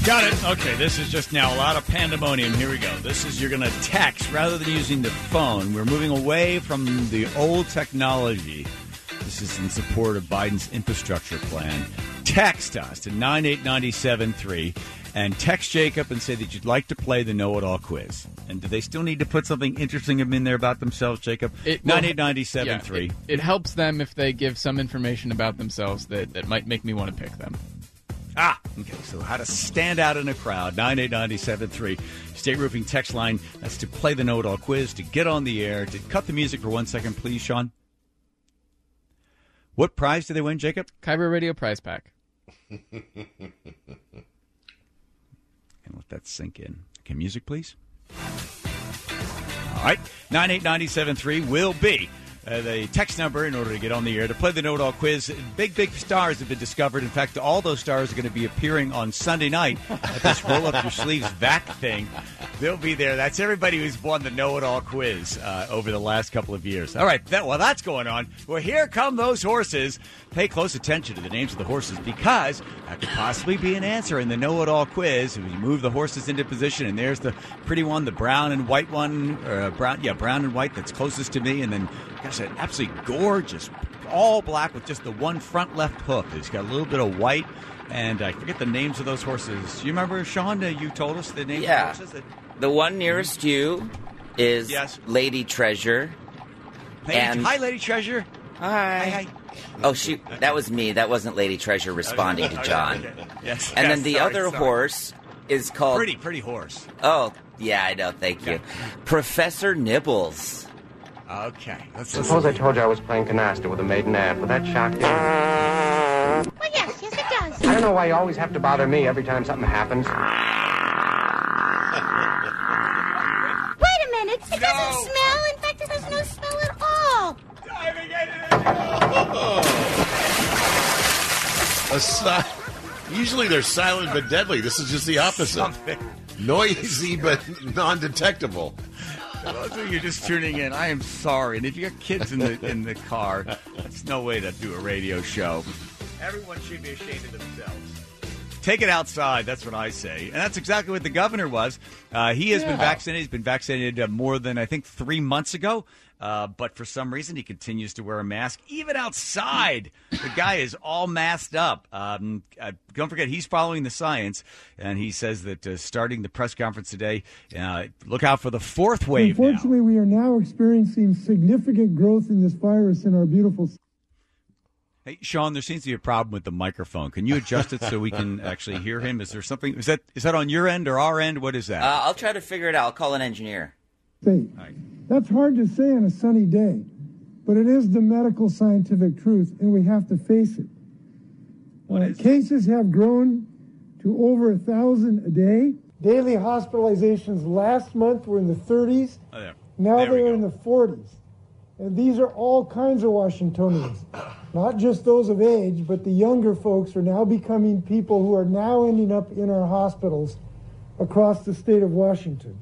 Got it. Okay, this is just now a lot of pandemonium. Here we go. This is you're going to text rather than using the phone. We're moving away from the old technology. This is in support of Biden's infrastructure plan. Text us to 98973 and text Jacob and say that you'd like to play the Know-It-All quiz. And do they still need to put something interesting in there about themselves, Jacob? 98973. Yeah, it helps them if they give some information about themselves that might make me want to pick them. Okay, so how to stand out in a crowd, 98973. State Roofing text line, that's to play the Know-It-All quiz, to get on the air, to cut the music for 1 second, please, Sean. What prize did they win, Jacob? Kyber Radio prize pack. And let that sink in. Okay, music, please. All right, 98973 will be the text number in order to get on the air to play the Know-It-All quiz. Big stars have been discovered. In fact, all those stars are going to be appearing on Sunday night at this roll-up-your-sleeves vac thing. They'll be there. That's everybody who's won the Know-It-All quiz over the last couple of years. All right, while that's going on, well, here come those horses. Pay close attention to the names of the horses because that could possibly be an answer in the Know-It-All quiz. We move the horses into position, and there's the pretty one, the brown and white one, brown and white that's closest to me, and then gosh, an absolutely gorgeous, all black with just the one front left hoof. It's got a little bit of white, and I forget the names of those horses. You remember, Sean, you told us the names of the horses? The one nearest you is Lady Treasure. Hi, Lady Treasure. Hi. Oh, shoot. That was me. That wasn't Lady Treasure responding to John. Okay. Yes. And then the other horse is called... Pretty horse. Oh, yeah, I know. Thank you. Professor Nibbles. Okay. Suppose I told you I was playing canasta with a maiden aunt. Would that shock you? Well, yes, it does. I don't know why you always have to bother me every time something happens. Wait a minute. It doesn't smell. In fact, it has no smell at all. Usually they're silent but deadly. This is just the opposite. Noisy but non-detectable. For those of you just tuning in, I am sorry. And if you got kids in the car, that's no way to do a radio show. Everyone should be ashamed of themselves. Take it outside. That's what I say. And that's exactly what the governor was. He has been vaccinated. He's been vaccinated more than, I think, 3 months ago. But for some reason, he continues to wear a mask, even outside. The guy is all masked up. Don't forget, he's following the science, and he says that starting the press conference today, look out for the fourth wave. Unfortunately, we are now experiencing significant growth in this virus in our beautiful... Hey, Sean, there seems to be a problem with the microphone. Can you adjust it so we can actually hear him? Is there something? Is that on your end or our end? What is that? I'll try to figure it out. I'll call an engineer. That's hard to say on a sunny day, but it is the medical scientific truth, and we have to face it. Cases have grown to over 1,000 a day. Daily hospitalizations last month were in the 30s. Now they're in the 40s. And these are all kinds of Washingtonians, not just those of age, but the younger folks are now becoming people who are now ending up in our hospitals across the state of Washington.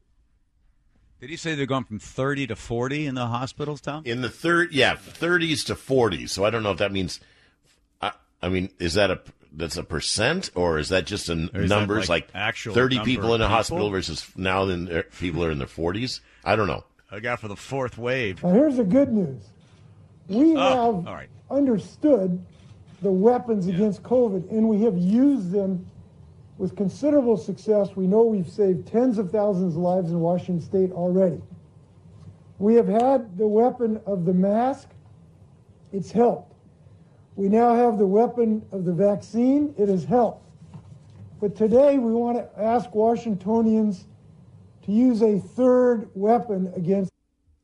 Did he say they're going from 30 to 40 in the hospitals, Tom? In the 30s to 40s. So I don't know if that means. I mean, is that's a percent, or is that just numbers like actual 30 people in a hospital versus now people are in their 40s? I don't know. I got for the fourth wave. Now here's the good news. We have understood the weapons against COVID, and we have used them with considerable success. We know we've saved tens of thousands of lives in Washington State already. We have had the weapon of the mask. It's helped. We now have the weapon of the vaccine. It has helped. But today we want to ask Washingtonians to use a third weapon against...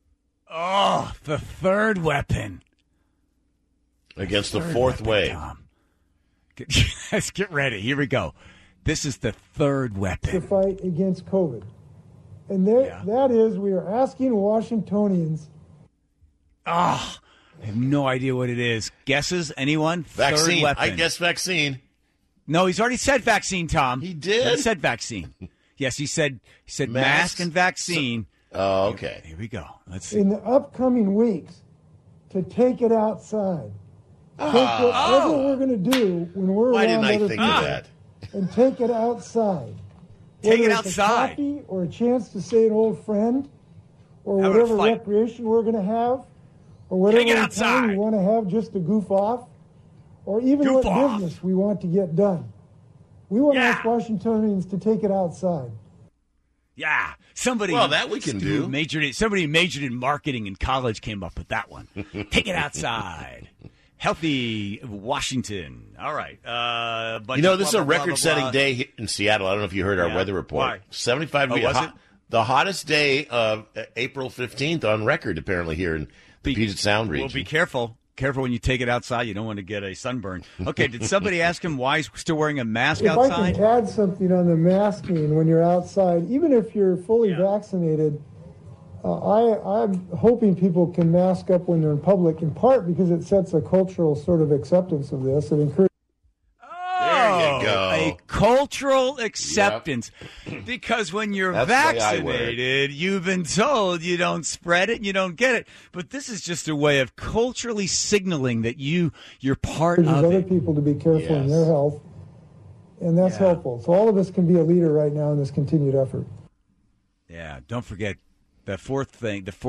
Oh, the third weapon. Against the fourth wave. Let's get ready. Here we go. This is the third weapon. To fight against COVID. And that is, we are asking Washingtonians... I have no idea what it is. Guesses? Anyone? Vaccine. Third weapon. I guess vaccine. No, he's already said vaccine, Tom. He did? He said vaccine. Yes, he said mask and vaccine. Okay. Here we go. Let's see. In the upcoming weeks, to take it outside. Take whatever we're going to do when we're Why around didn't I other think people. of that? and take it outside. Take it Whether it's outside. a coffee or a chance to see an old friend or How about a whatever fight? recreation we're going to have or whatever Take it time outside. we want to have just to goof off or even Goof what off. business we want to get done. We want to Yeah. ask Washingtonians to take it outside. Yeah, somebody. Well, that we can who do. Somebody who majored in marketing in college came up with that one. Take it outside. Healthy Washington. All right. You know, this is a record-setting day here in Seattle. I don't know if you heard our Yeah. weather report. Why? 75 Oh, degrees. was it? The hottest day of April 15th on record, apparently, here in the Puget Sound region. Well, be careful. Careful when you take it outside. You don't want to get a sunburn. Okay, did somebody ask him why he's still wearing a mask If I outside? can add something on the masking when you're outside, even if you're fully vaccinated, I'm hoping people can mask up when they're in public, in part because it sets a cultural sort of acceptance of this. It encourages. There you go. A cultural acceptance. Because when you're That's the way I wear it. vaccinated, you've been told you don't spread it and you don't get it. But this is just a way of culturally signaling that you're part of other it. people to be careful in Yes. their health, and that's helpful. So all of us can be a leader right now in this continued effort. Yeah, don't forget the fourth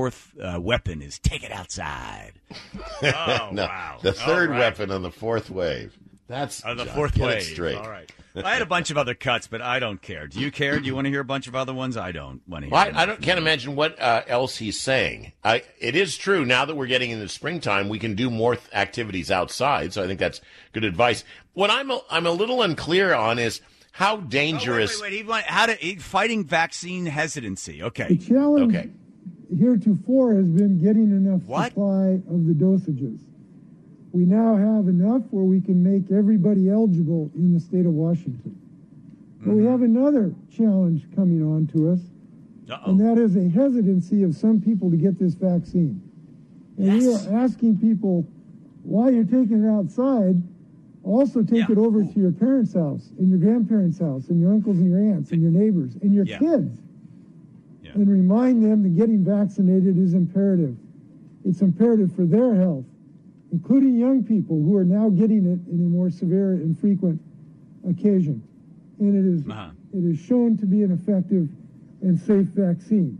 weapon is take it outside. Oh, No, wow. the third All right. weapon on the fourth wave. That's The John, fourth get wave. it straight. All right. I had a bunch of other cuts, but I don't care. Do you care? Do you want to hear a bunch of other ones? I don't want to hear. Well, can't imagine what else he's saying. It is true, now that we're getting into springtime, we can do more activities outside, so I think that's good advice. What I'm a little unclear on is how dangerous... Wait. Fighting vaccine hesitancy. The Okay. challenge Okay. heretofore has been getting enough What? supply of the dosages. We now have enough where we can make everybody eligible in the state of Washington. But we have another challenge coming on to us, Uh-oh. and that is a hesitancy of some people to get this vaccine. And we Yes. are asking people, while you're taking it outside, also take Yeah. it over to your parents' house, and your grandparents' house, and your uncles and your aunts, and your neighbors, and your Yeah. kids. Yeah. And remind them that getting vaccinated is imperative. It's imperative for their health, including young people who are now getting it in a more severe and frequent occasion. And it is shown to be an effective and safe vaccine.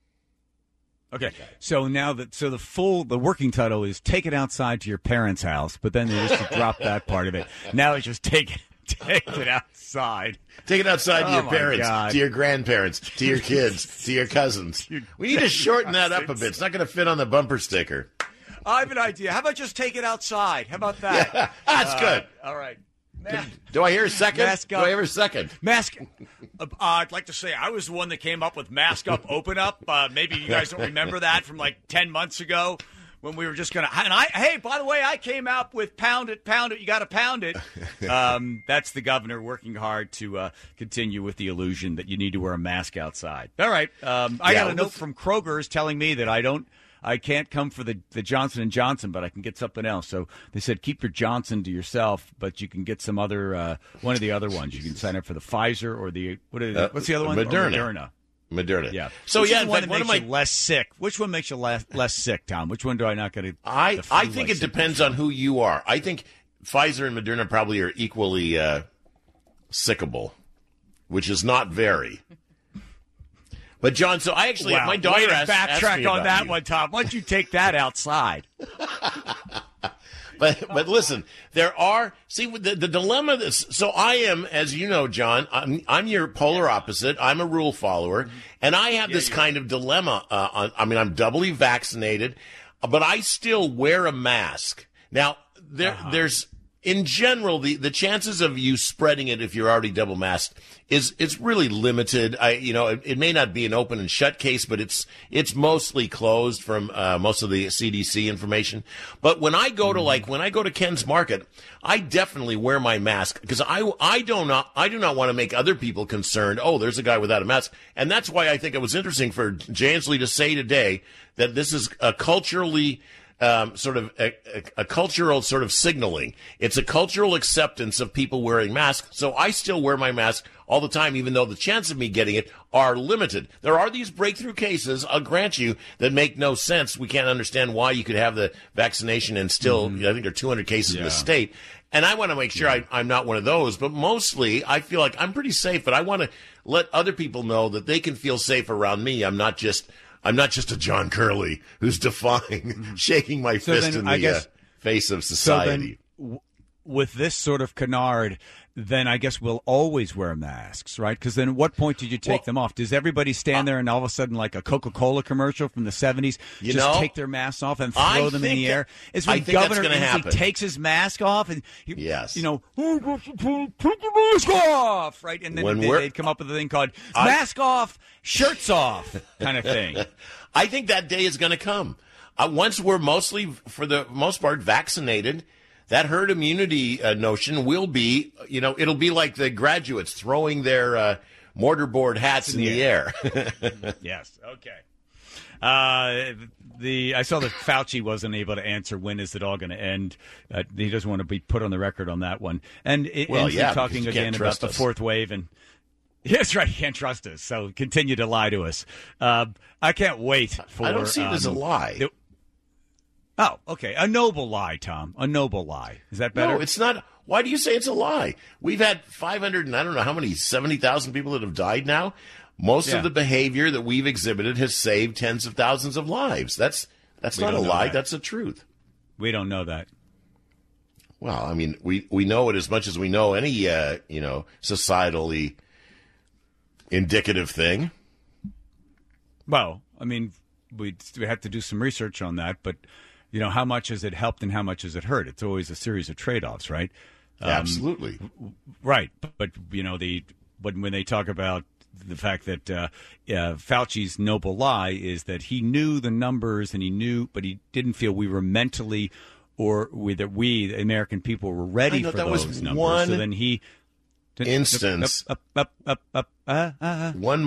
Okay. So now the working title is take it outside to your parents' house, but then they just drop that part of it. Now it's just take it outside. Take it outside to Oh, your my parents, God. to your grandparents, to your kids, to your cousins. We need to shorten that up a bit. It's not going to fit on the bumper sticker. I have an idea. How about just take it outside? How about that? Yeah, that's good. All right. Do I hear a second? Mask Do up. I hear a second? Mask. I'd like to say I was the one that came up with mask up, open up. Maybe you guys don't remember that from like 10 months ago when we were just going to. And hey, by the way, I came out with pound it. You got to pound it. That's the governor working hard to continue with the illusion that you need to wear a mask outside. All right. I got a note from Kroger's telling me that I can't come for the Johnson & Johnson, but I can get something else. So they said keep your Johnson to yourself, but you can get some other one of the other ones. You can sign up for the Pfizer or the what's the other one? Moderna. Or Moderna. Yeah. So Which yeah, is in the one fact, that one of makes my you less sick. Which one makes you less sick, Tom? Which one do I not get to? I think it depends on who you are. I think Pfizer and Moderna probably are equally sickable, which is not very. But John, so I actually, my daughter asked me backtrack about on that you. one, Tom. Why don't you take that outside? But listen, there are the dilemma. So I am, as you know, John. I'm your polar opposite. I'm a rule follower, and I have this kind of dilemma. I'm doubly vaccinated, but I still wear a mask. Now there's in general the chances of you spreading it if you're already double masked it's really limited. It may not be an open and shut case, but it's mostly closed from most of the CDC information. But when I go to Ken's Market, I definitely wear my mask because I do not want to make other people concerned. Oh, there's a guy without a mask, and that's why I think it was interesting for Jansley to say today that this is a culturally sort of a cultural sort of signaling. It's a cultural acceptance of people wearing masks. So I still wear my mask all the time, even though the chance of me getting it are limited. There are these breakthrough cases, I'll grant you, that make no sense. We can't understand why you could have the vaccination and still, I think there are 200 cases in the state. And I want to make sure I'm not one of those. But mostly, I feel like I'm pretty safe. But I want to let other people know that they can feel safe around me. I'm not just a John Curley who's defying, shaking my fist in the face of society. So then, with this sort of canard, then I guess we'll always wear masks, right? Because then at what point did you take them off? Does everybody stand there and all of a sudden, like a Coca-Cola commercial from the 70s, take their masks off and throw them in the air? It's when Governor Inslee takes his mask off and, take your mask off, right? And then they'd come up with a thing called mask off, shirts off kind of thing. I think that day is going to come. Once we're mostly, for the most part, vaccinated, that herd immunity notion will be, it'll be like the graduates throwing their mortarboard hats in the air. Yes. Okay. I saw that Fauci wasn't able to answer when is it all going to end. He doesn't want to be put on the record on that one. And talking again about the fourth wave and. Yes, right. You can't trust us, so continue to lie to us. I can't wait for. I don't see it as a lie. Oh, okay. A noble lie, Tom. A noble lie. Is that better? No, it's not. Why do you say it's a lie? We've had 500 and I don't know how many, 70,000 people that have died now. Most of the behavior that we've exhibited has saved tens of thousands of lives. That's not a lie. That's the truth. We don't know that. Well, I mean, we know it as much as we know any, societally indicative thing. Well, I mean, we have to do some research on that, but how much has it helped and how much has it hurt? It's always a series of trade-offs, right? Absolutely. Right. But when they talk about the fact that Fauci's noble lie is that he knew the numbers and but he didn't feel we were mentally or that we, the American people, were ready for those numbers. So then he... instance. One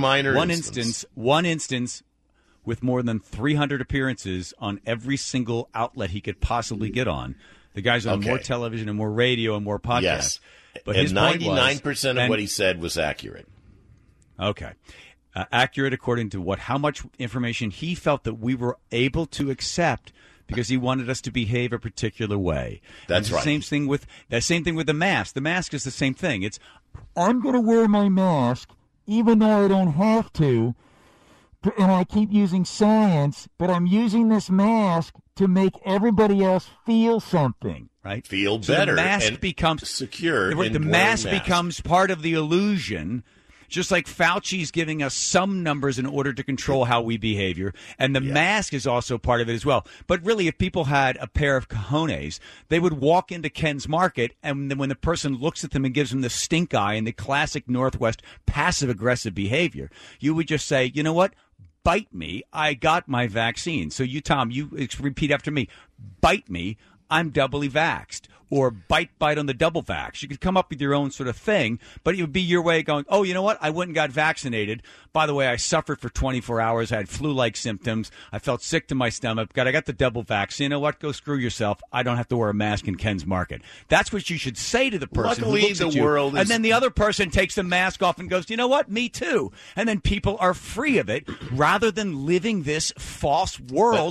instance with more than 300 appearances on every single outlet he could possibly get on. The guy's on more television and more radio and more podcasts. Yes. But and 99% of what he said was accurate. Okay. Accurate according to how much information he felt that we were able to accept because he wanted us to behave a particular way. That's right. Same thing with the mask. The mask is the same thing. It's, I'm going to wear my mask even though I don't have to. And I keep using science, but I'm using this mask to make everybody else feel something, right? Feel so better. The mask becomes secure. The mask becomes part of the illusion, just like Fauci's giving us some numbers in order to control how we behave. And the mask is also part of it as well. But really, if people had a pair of cojones, they would walk into Ken's Market, and then when the person looks at them and gives them the stink eye and the classic Northwest passive-aggressive behavior, you would just say, you know what? Bite me, I got my vaccine. So you, Tom, you repeat after me. Bite me, I'm doubly vaxxed. Or bite on the double vax. You could come up with your own sort of thing, but it would be your way of going, oh, you know what? I went and got vaccinated. By the way, I suffered for 24 hours. I had flu-like symptoms. I felt sick to my stomach. I got the double vax. You know what? Go screw yourself. I don't have to wear a mask in Ken's Market. That's what you should say to the person who looks at you. And then the other person takes the mask off and goes, you know what? Me too. And then people are free of it rather than living this false world.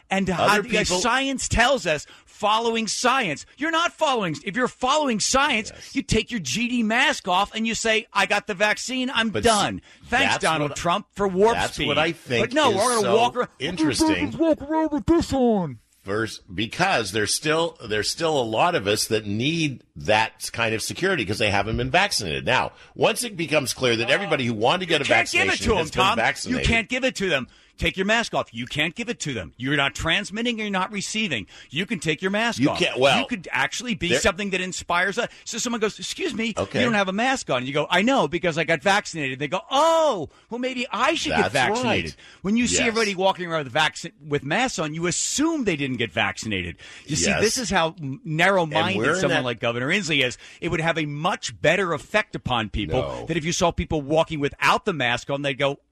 Science tells us following science. You're not following. If you're following science, you take your GD mask off and you say, I got the vaccine. I'm done. Thanks, Donald Trump, for warp speed. That's what I think. But no, we're going to walk around. Interesting. Walk around with this on. First, because there's still a lot of us that need that kind of security because they haven't been vaccinated. Now, once it becomes clear that everybody who wanted to get a vaccination has been vaccinated. You can't give it to them. Take your mask off. You can't give it to them. You're not transmitting or you're not receiving. You can take your mask off. You could actually be something that inspires us. So someone goes, excuse me, you don't have a mask on. You go, I know, because I got vaccinated. They go, oh, well, maybe I should get vaccinated. Right. When you see everybody walking around with masks on, you assume they didn't get vaccinated. You see, this is how narrow-minded someone like Governor Inslee is. It would have a much better effect upon people that if you saw people walking without the mask on, they'd go,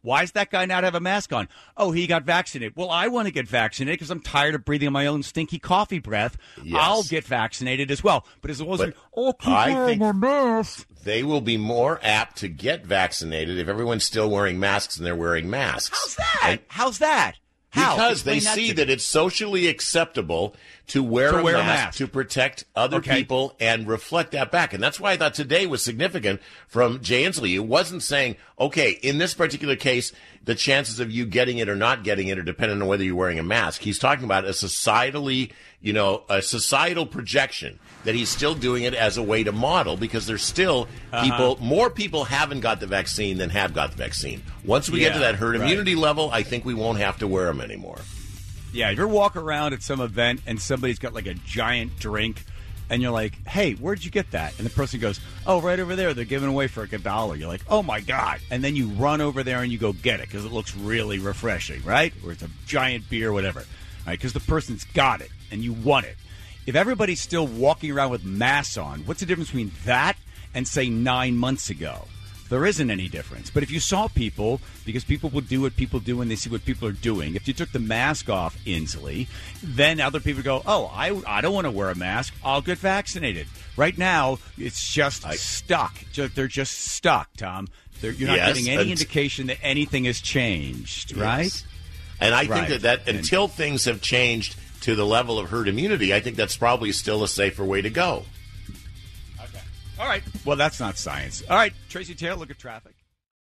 Why does that guy not have a mask on? Oh, he got vaccinated. Well, I want to get vaccinated because I'm tired of breathing my own stinky coffee breath. Yes. I'll get vaccinated as well. But as it wasn't, keep I wearing think a mask. they will be more apt to get vaccinated if everyone's still wearing masks and they're wearing masks. How's that? How's that? How? Because they Explain see to that me. it's socially acceptable to wear, a mask to protect other people and reflect that back. And that's why I thought today was significant from Jay Inslee. It wasn't saying, okay, in this particular case, the chances of you getting it or not getting it are dependent on whether you're wearing a mask. He's talking about a societally, a societal projection that he's still doing it as a way to model because there's still people, more people haven't got the vaccine than have got the vaccine. Once we get to that herd immunity level, I think we won't have to wear them anymore. Yeah, if you're walking around at some event and somebody's got like a giant drink and you're like, hey, where'd you get that? And the person goes, oh, right over there. They're giving away for like $1. You're like, oh, my God. And then you run over there and you go get it because it looks really refreshing, right? Or it's a giant beer, whatever. All right, because the person's got it and you want it. If everybody's still walking around with masks on, what's the difference between that and, say, 9 months ago? There isn't any difference. But if you saw people, because people will do what people do when they see what people are doing, if you took the mask off, Inslee, then other people go, oh, I don't want to wear a mask. I'll get vaccinated. Right now, it's just stuck. They're just stuck, Tom. You're not getting any indication that anything has changed, right? And I think that until things have changed to the level of herd immunity, I think that's probably still a safer way to go. All right. Well, that's not science. All right, Tracy Taylor, look at traffic.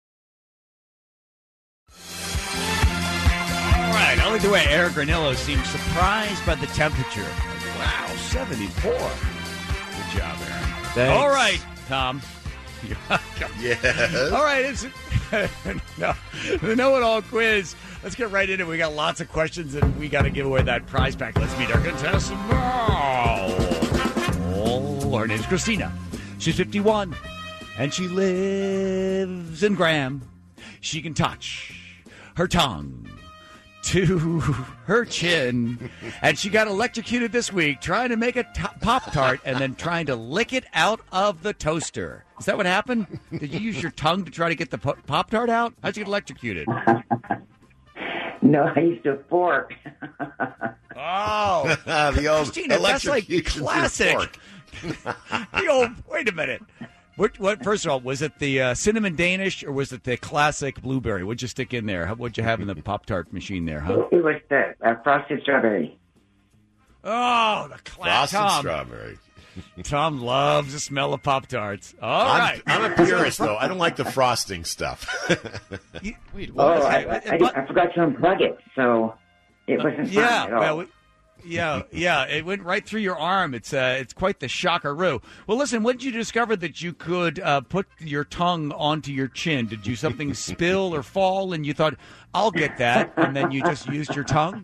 All right. I like the way Eric Granillo seems surprised by the temperature. Wow, 74. Good job, Aaron. Thanks. All right, Tom. You're welcome. Yes. All right. It's the Know-It-All quiz. Let's get right into it. We got lots of questions, and we got to give away that prize pack. Let's meet our contestant now. Oh, her name's Christina. She's 51, and she lives in Graham. She can touch her tongue to her chin, and she got electrocuted this week trying to make a Pop-Tart and then trying to lick it out of the toaster. Is that what happened? Did you use your tongue to try to get the Pop-Tart out? How'd you get electrocuted? No, I used a fork. Oh, the old Christina, that's like classic. Wait a minute. What? First of all, was it the cinnamon Danish or was it the classic blueberry? What'd you stick in there? What'd you have in the Pop-Tart machine there, huh? It was the frosted strawberry. Oh, the classic. Frosted strawberry. Tom loves the smell of Pop-Tarts. All right. I'm a purist, though. I don't like the frosting stuff. Wait, what? I forgot to unplug it, so it wasn't fun at all. Well, yeah, it went right through your arm. It's quite the shockaroo. Well, listen, when did you discover that you could put your tongue onto your chin? Did you something spill or fall, and you thought, I'll get that, and then you just used your tongue?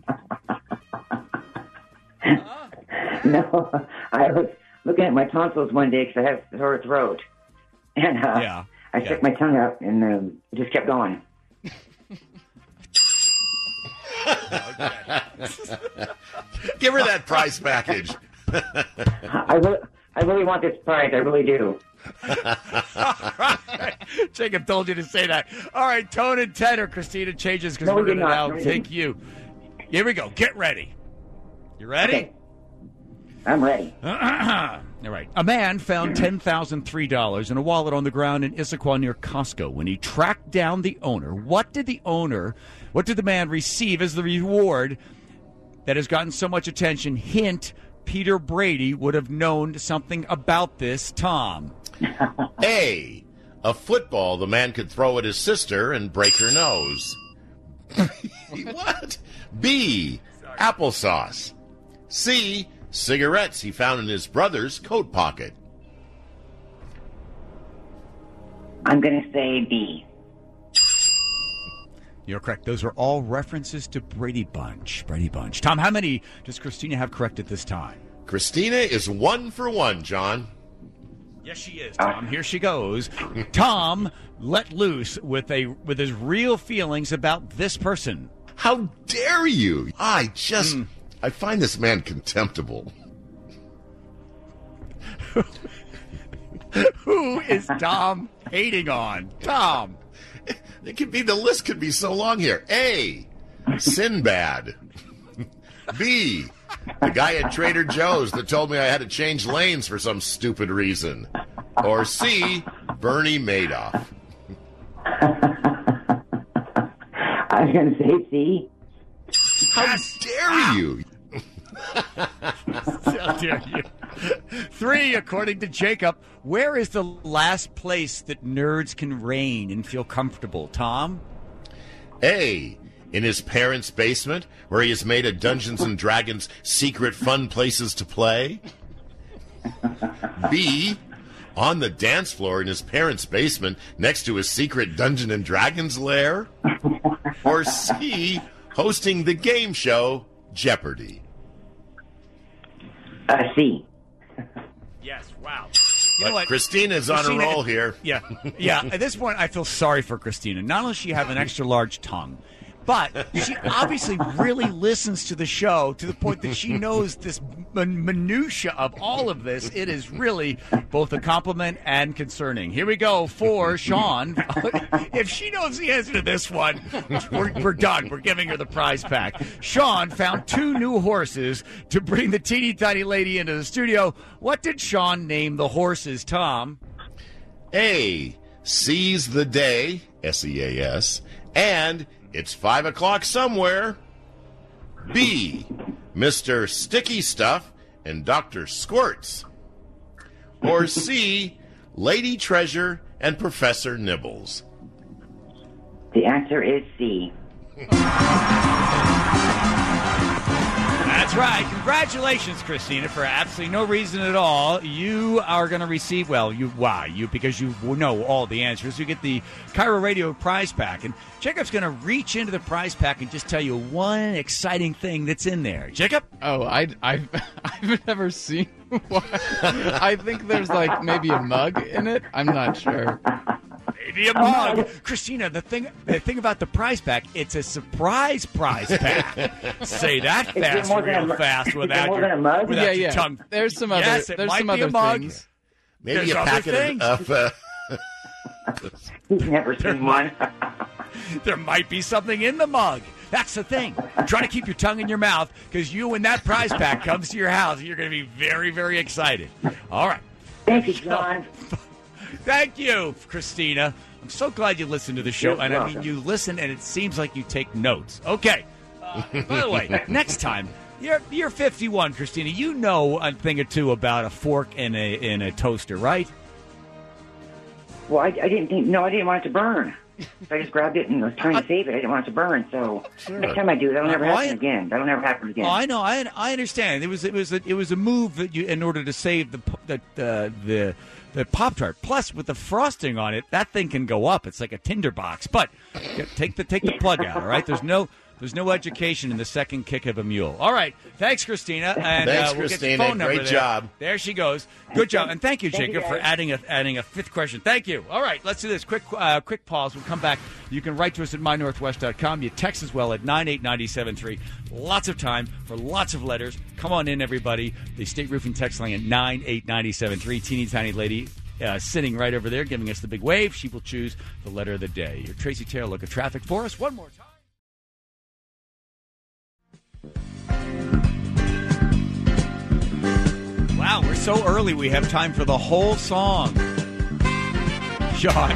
No, I was looking at my tonsils one day because I have a sore throat, and I stuck my tongue out, and it just kept going. Give her that prize package. I really want this prize. I really do. Jacob told you to say that. All right, tone and tenor. Christina changes because we're going to now take you. Here we go. Get ready. You ready? Okay. I'm ready. All right. A man found $10,003 in a wallet on the ground in Issaquah near Costco. When he tracked down the owner, what did the man receive as the reward that has gotten so much attention? Hint, Peter Brady would have known something about this, Tom. A football the man could throw at his sister and break her nose. What? B, applesauce. C, cigarettes he found in his brother's coat pocket. I'm going to say B. You're correct. Those are all references to Brady Bunch. Brady Bunch. Tom, how many does Christina have correct at this time? Christina is 1 for 1, John. Yes, she is, Tom. Here she goes. Tom let loose with his real feelings about this person. How dare you? I find this man contemptible. Who is Tom hating on? Tom. The list could be so long here. A, Sinbad. B, the guy at Trader Joe's that told me I had to change lanes for some stupid reason. Or C, Bernie Madoff. I was going to say C. How dare you? How dare you? 3, according to Jacob, where is the last place that nerds can reign and feel comfortable? Tom? A, in his parents' basement, where he has made a Dungeons and Dragons secret fun places to play. B, on the dance floor in his parents' basement next to his secret Dungeons and Dragons lair. Or C, hosting the game show Jeopardy. C. Yes, wow. Christina's on a roll here. Yeah. At this point, I feel sorry for Christina. Not only does she have an extra large tongue, but she obviously really listens to the show to the point that she knows this minutia of all of this. It is really both a compliment and concerning. Here we go for Sean. If she knows the answer to this one, we're done. We're giving her the prize pack. Sean found 2 new horses to bring the teeny tiny lady into the studio. What did Sean name the horses, Tom? A, Seize the Day, S-E-A-S, and It's 5 o'clock somewhere. B, Mr. Sticky Stuff and Dr. Squirts. Or C, Lady Treasure and Professor Nibbles. The answer is C. That's right. Congratulations, Christina, for absolutely no reason at all. You are going to receive, because you know all the answers. You get the Cairo Radio prize pack. And Jacob's going to reach into the prize pack and just tell you one exciting thing that's in there. Jacob? Oh, I've never seen one. I think there's maybe a mug in it. I'm not sure. Maybe a mug. Christina, the thing about the prize pack, it's a surprise prize pack. Say that fast, real fast without your tongue. There's some other, yes, there's some other things. Maybe a packet of He's never seen one. There might be something in the mug. That's the thing. Try to keep your tongue in your mouth, because when that prize pack comes to your house, you're going to be very, very excited. All right. Thank you, John. Thank you, Christina. I'm so glad you listened to the show. You're welcome. You listen, and it seems like you take notes. Okay. By the way, next time, you're 51, Christina. You know a thing or two about a fork and a toaster, right? Well, I didn't want it to burn. So I just grabbed it and was trying to save it. I didn't want it to burn. So next time I do, that'll never happen again. That'll never happen again. Oh, I know. I understand. It was a move that in order to save the Pop-Tart. Plus, with the frosting on it, that thing can go up. It's like a tinderbox. But take the plug out. All right. There's no education in the second kick of a mule. All right. Thanks, Christina. And thanks, we'll Christina. get the phone number Great there. job. There she goes. Good job. And thank you, Jacob, Thank you, for adding a fifth question. Thank you. All right. Let's do this. Quick pause. We'll come back. You can write to us at mynorthwest.com. You text as well at 98973. Lots of time for lots of letters. Come on in, everybody. The State Roofing text line at 98973. Teeny tiny lady sitting right over there giving us the big wave. She will choose the letter of the day. Your Tracy Taylor look at traffic for us one more time. Wow, we're so early we have time for the whole song. Sean.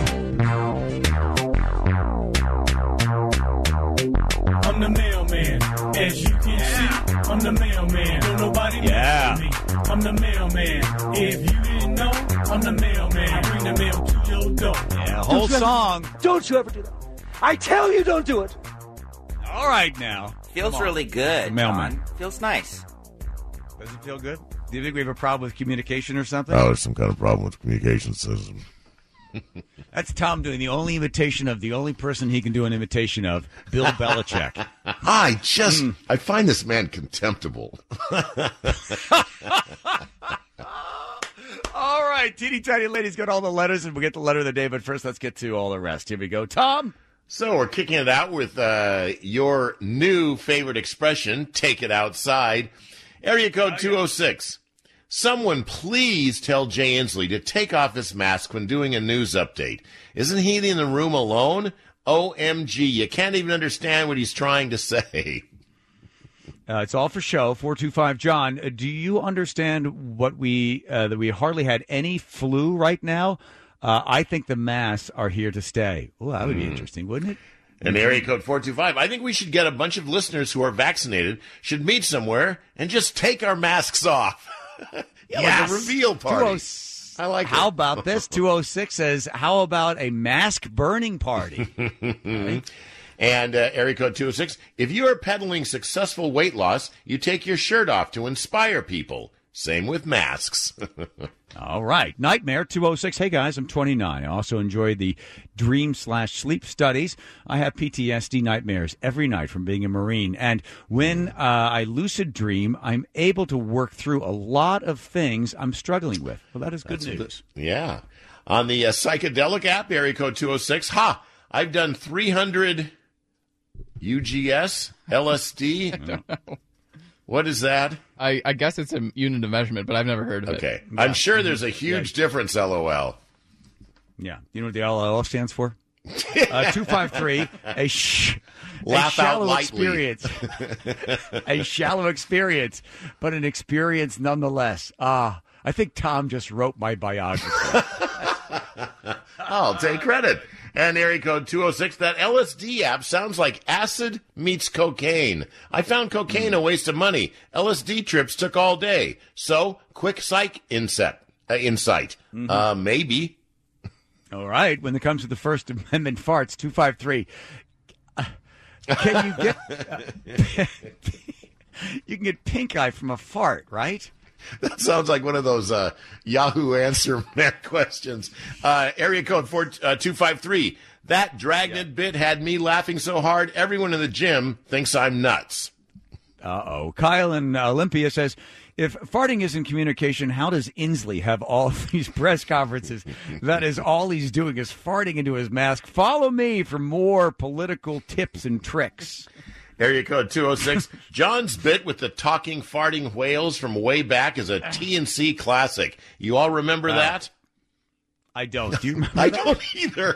I'm the mailman. As you can see, I'm the mailman. Don't nobody mess with me. I'm the mailman. If you didn't know, I'm the mailman. I bring the mail to your door. Yeah, whole song. Don't you ever do that. I tell you, don't do it. All right now. Feels really good, Mailman. John. Feels nice. Does it feel good? Do you think we have a problem with communication or something? Oh, there's some kind of problem with the communication system. That's Tom doing the only imitation of the only person he can do an imitation of, Bill Belichick. I find this man contemptible. All right, teeny tiny lady's got all the letters, and we'll get the letter of the day. But first, let's get to all the rest. Here we go. Tom? So we're kicking it out with your new favorite expression, take it outside. Area code 206. Someone please tell Jay Inslee to take off his mask when doing a news update. Isn't he in the room alone? OMG. You can't even understand what he's trying to say. It's all for show. 425 John, do you understand what that we hardly had any flu right now? I think the masks are here to stay. Oh, that would be interesting, wouldn't it? And area code 425. I think we should get a bunch of listeners who are vaccinated, should meet somewhere, and just take our masks off. Like a reveal party. I like it. How about this? 206 says, how about a mask burning party? Right? And area code 206, if you are peddling successful weight loss, you take your shirt off to inspire people. Same with masks. All right. Nightmare 206. Hey, guys, I'm 29. I also enjoy the dream/sleep studies. I have PTSD nightmares every night from being a Marine. And when I lucid dream, I'm able to work through a lot of things I'm struggling with. Well, that is good news. Yeah. On the psychedelic app, area code 206, I've done 300 UGS, LSD. I don't know. What is that? I guess it's a unit of measurement, but I've never heard of it. Okay. I'm sure there's a huge difference, LOL. Yeah. You know what the LOL stands for? 253, Laugh shallow out lightly. experience. A shallow experience, but an experience nonetheless. I think Tom just wrote my biography. I'll take credit. And area code 206, that LSD app sounds like acid meets cocaine. I found cocaine a waste of money. LSD trips took all day. So, quick psych insight. Maybe. All right. When it comes to the First Amendment farts, 253. Can you get... you can get pink eye from a fart, right? That sounds like one of those Yahoo Answer Man questions. Area code 253. That Dragnet bit had me laughing so hard, everyone in the gym thinks I'm nuts. Uh-oh. Kyle in Olympia says, if farting isn't communication, how does Inslee have all of these press conferences? That is all he's doing is farting into his mask. Follow me for more political tips and tricks. Area code 206. John's bit with the talking, farting whales from way back is a TNC classic. You all remember that? I don't. Do you remember I don't either.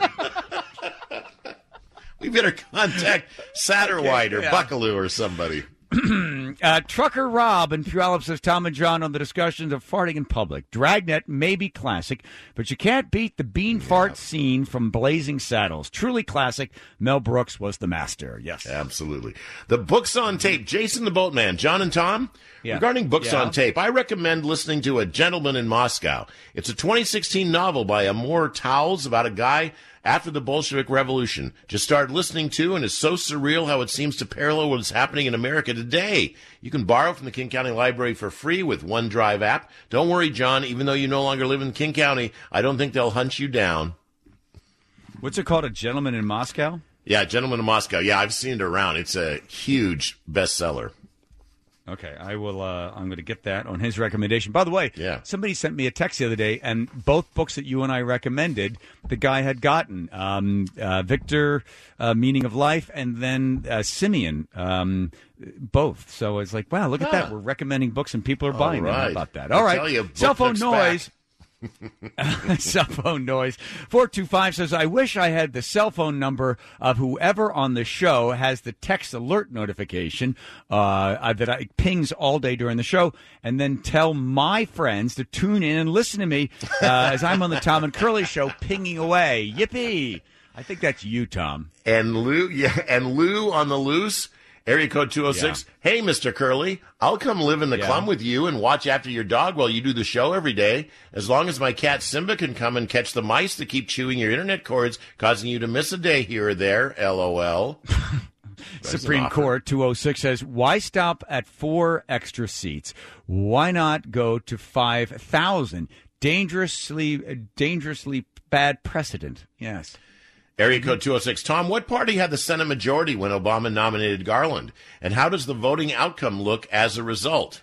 We better contact Satterwhite or Buckaloo or somebody. Trucker Rob in Puyallup says, Tom and John on the discussions of farting in public. Dragnet may be classic, but you can't beat the bean fart scene from Blazing Saddles. Truly classic. Mel Brooks was the master. Yes. Absolutely. The Books on Tape. Jason the Boatman. John and Tom? Yeah. Regarding Books on Tape, I recommend listening to A Gentleman in Moscow. It's a 2016 novel by Amor Towles about a guy after the Bolshevik Revolution. Just started listening to, and it's so surreal how it seems to parallel what's happening in America today. You can borrow from the King County Library for free with OneDrive app. Don't worry, John, even though you no longer live in King County, I don't think they'll hunt you down. What's it called, A Gentleman in Moscow? Yeah, Gentleman in Moscow. Yeah, I've seen it around. It's a huge bestseller. Okay, I will. I'm going to get that on his recommendation. By the way, somebody sent me a text the other day, and both books that you and I recommended, the guy had gotten Victor, Meaning of Life, and then Simeon, both. So it's like, wow, look at that. We're recommending books, and people are buying them. How about that? All right, cell phone noise. Cell phone noise. 425 says, I wish I had the cell phone number of whoever on the show has the text alert notification that pings all day during the show, and then tell my friends to tune in and listen to me as I'm on the Tom and Curly show pinging away. Yippee! I think that's you, Tom. And Lou on the loose. Area code 206. Yeah. Hey, Mr. Curly, I'll come live in the clum with you and watch after your dog while you do the show every day. As long as my cat Simba can come and catch the mice that keep chewing your internet cords, causing you to miss a day here or there. LOL. Supreme Court 206 says, why stop at 4 extra seats? Why not go to 5,000? Dangerously bad precedent. Yes. Area code 206. Tom, what party had the Senate majority when Obama nominated Garland? And how does the voting outcome look as a result?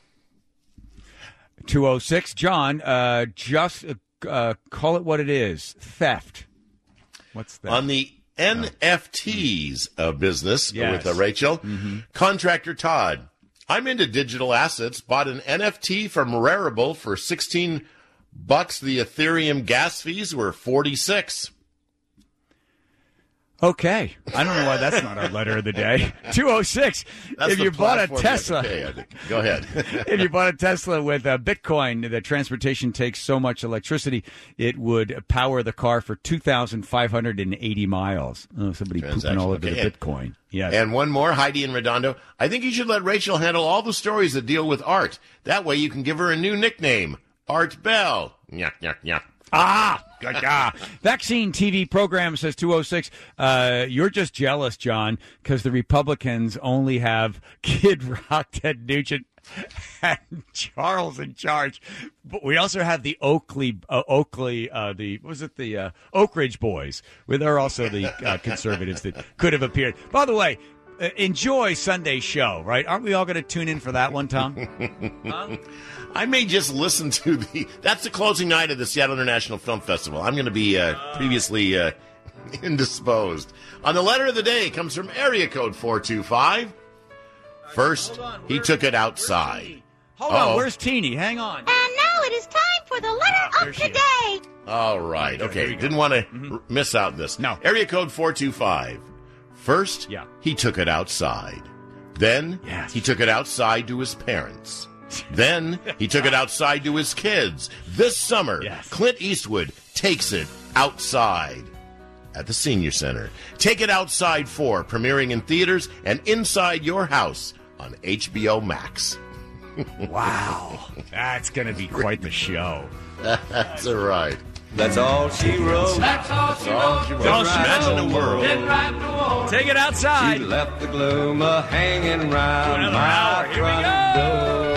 206. John, just call it what it is. Theft. What's that? On the NFTs business with Rachel. Mm-hmm. Contractor Todd. I'm into digital assets. Bought an NFT from Rarible for $16. The Ethereum gas fees were $46. Okay. I don't know why that's not our letter of the day. 206. That's if the you bought a platform you have to Tesla. pay, I think. Go ahead. If you bought a Tesla with Bitcoin, the transportation takes so much electricity, it would power the car for 2,580 miles. Oh, somebody pooping all over the Bitcoin. Yes. And one more, Heidi in Redondo. I think you should let Rachel handle all the stories that deal with art. That way you can give her a new nickname, Art Bell. Yuck, yuck, yuck. Vaccine TV program, says 206. You're just jealous, John, because the Republicans only have Kid Rock, Ted Nugent, and Charles in charge. But we also have the Oak Ridge Boys. They're also the conservatives that could have appeared. By the way, enjoy Sunday's show, right? Aren't we all going to tune in for that one, Tom? Huh? I may just listen to that's the closing night of the Seattle International Film Festival. I'm going to be previously indisposed. On the letter of the day comes from area code 425. First, he took it outside. Hold on, where's Teeny? Hang on. And now it is time for the letter of the day. All right, okay. Didn't want to miss out this. No. Area code 425. First, he took it outside. Then, he took it outside to his parents. Then, he took it outside to his kids. This summer, Clint Eastwood takes it outside at the Senior Center. Take It Outside 4, premiering in theaters and inside your house on HBO Max. Wow. That's going to be quite the show. That's all right. That's all she wrote. That's all she wrote. Imagine the world. Didn't write the war. Take it outside. She left the gloom hanging round another my hour. Here we front go. door.